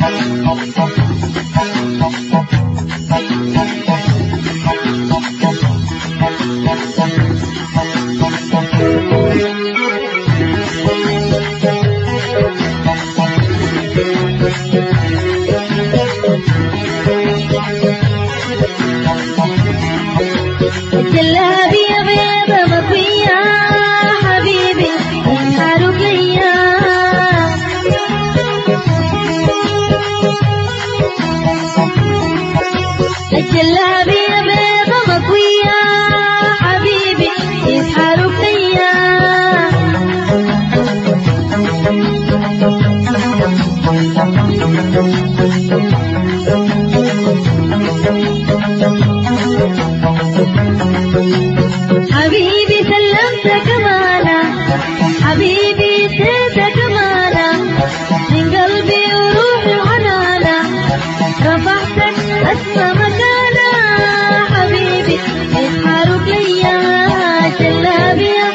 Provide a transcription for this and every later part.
جلابية بيضة مكوية حبيبي يسحروا فيا. الجلابية بيضة مكوية حبيبي يسحروا فيا. حبيبي سلمتك أمانة حبيبي اديتك أمانة من قلبي وروحي وحنانة رفعتك أسمى مكانة حبيبي يسحروا ليا جلابية.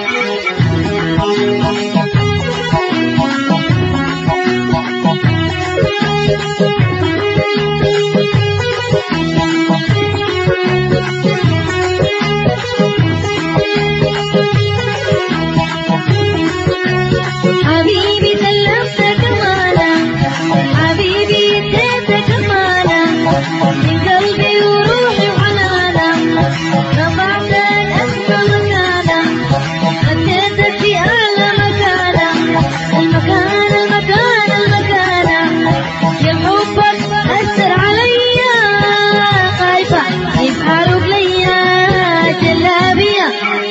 حبيبي سلمتك أمانة حبيبي اديتك أمانة من قلبي وروحي وحنانة رفعتك أسمى مكانة اديتك في أعلى مكانة. المكانة المكانة المكانة يا حبك أثر عليا خايفة يسحروا ليا جلابية.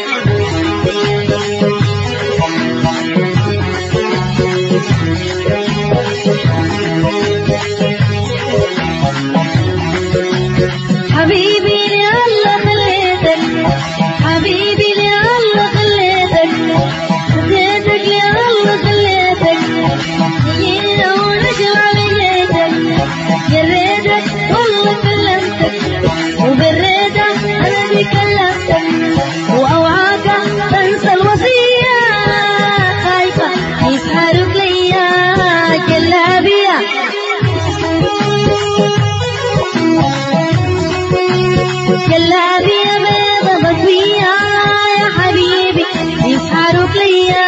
حبيبي لله خليتك حبيبي لله خليتك اديتك لله خليتك جينا ونشرع بيتك جريتك والله كلمتك وبريتك انا اللي كلمتك واوعاك تنسى الوصية خايفة يسحروا ليا جلابية. جلابية بيضة مكوية يا حبيبي يسحروا ليا.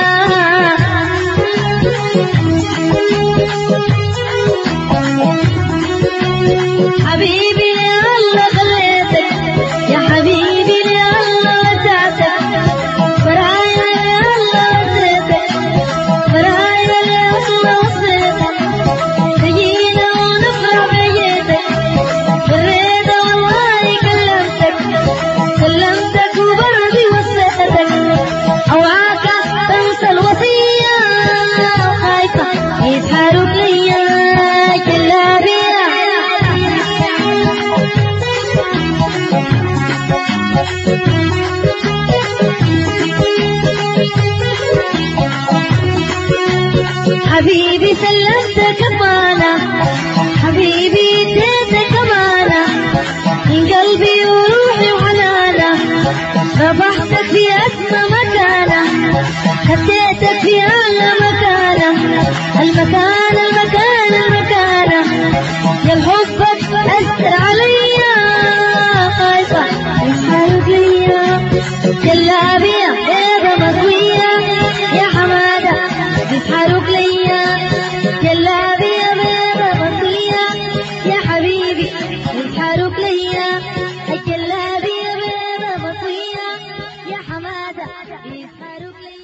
حبيبي لله خليتك يا حبيبي لله وسعتك برايا لله وسعتك برايا لله وسعتك تجينا ونفرح بيتك بالرضا والله كلمتك وبرضي وسعتك اوعاك تنسى الوصية خايفة يسحروا ليا جلابية. حبيبي سلمتك أمانة حبيبي اديتك أمانة من قلبي وروحي وحنانة رفعتك في أسمى مكانة خديتك في أعلى مكانة. المكانة المكانة المكانة يا حبك أثر عليا خايفة يسحروا ليا جلابية بيضة مكوية يا حمادة يسحروا ليا جلابية بيضة مكوية يا حبيبي يسحروا ليا الجلابية بيضة مكوية يا حمادة يسحروا ليا.